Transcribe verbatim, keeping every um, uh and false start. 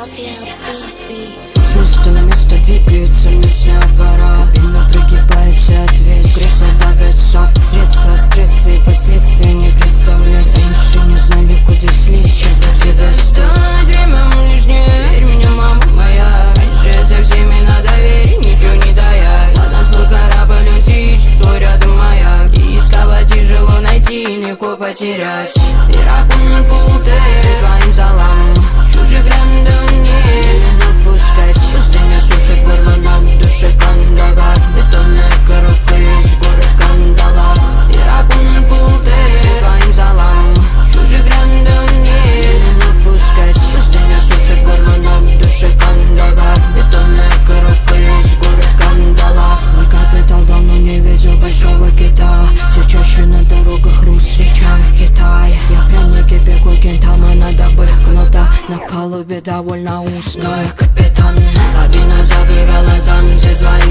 С места на место двигается местный аппарат. Кабина прогибается от вес, кресло давят сок. Средства стресса и последствия не представлять. Раньше не знали, куда слить, сейчас где достать. Время лишнее, верь мне, мама моя. Раньше я со всеми на доверие, ничего не дая. За нас был корабль, он ищет свой рядом маяк. И искать тяжело найти, легко потерять. Иракун пулты своим залом. Чужих рандом не напускать. Пустыня сушит горло над душой кандагар. Бетонная коробка есть город Кандалар. Иракун пулты своим залом. Чужих рандом не напускать. Пустыня сушит горло над душой кандагар. Бетонная коробка есть город Кандалар. Мой капитал давно не видел большого кита. Все чаще на дорогах Русь встречаю Китай. Я пряники бегу кентама, надо бы кнута. На палубе довольно узкая, капитан. Кабина забегала зам, все звали